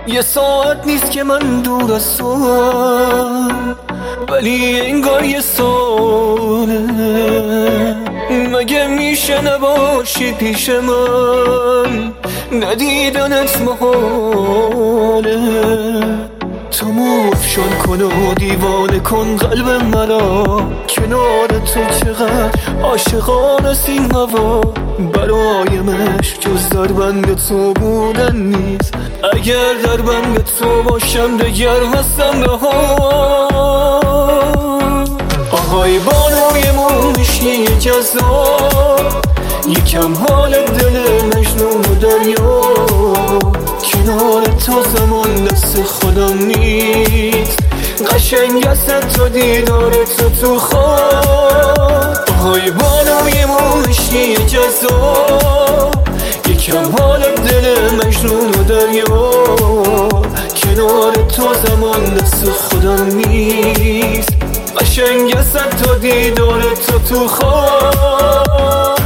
یه ساعت نیست که من دور از توام، ولی انگار یه ساله. مگه میشه نباشی پیش من؟ ندیدنت محاله. تو موفشان کن و دیوانه کن قلب مرا، کنار تو چقدر عاشقان است این هوا. برای مشک جز در بند تو بودن نیست، اگر در بند تو باشم دگر هستم رها. آهای بانوی موشی جذاب، یکم حال دل مجنون و دریا. کنار تو زمان دست خودم نیست، قشنگ است تا دیدار تو خواب. آهای بانوی موشی جذاب، یکم حال دل مجنون و دریا. کنار تو زمان دست خودم نیست، قشنگ است تا دیدار تو خواب.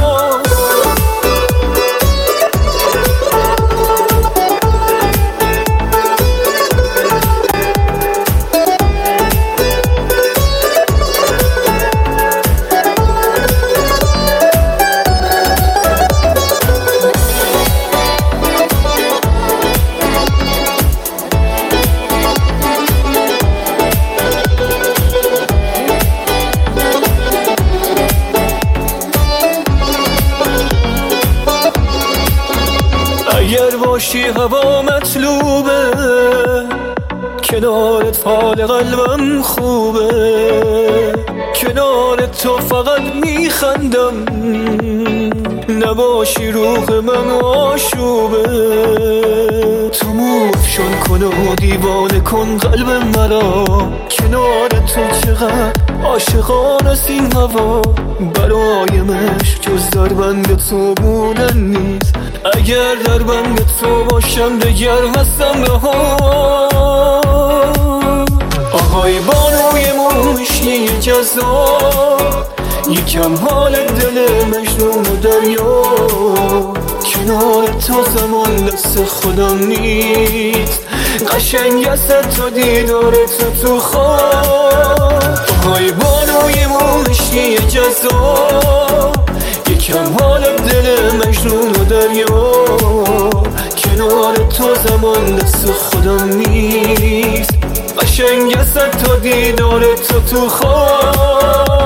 اگر باشی هوا مطلوبه، کنارت حال قلبم خوبه. کنار تو فقط میخندم، نباشی روح من آشوبه. تو موفشان کن و دیوانه کن قلب مرا، کنار تو چقدر عاشقان است این هوا. برای مشک جز در بند تو بودن نیست، اگر در بند تو باشم دگر هستم رها. آهای بانوی موشی جذاب، یکم حال دل مجنون و دریا. کنار تو زمان دست خودم نیست، قشنگ است تا دیدار تو خواب. آهای بانوی موشی جذاب، یکم حال دل مجنون و دریا. کنار تو زمان دست خودم نیست، قشنگ است تا دیدار تو خواب.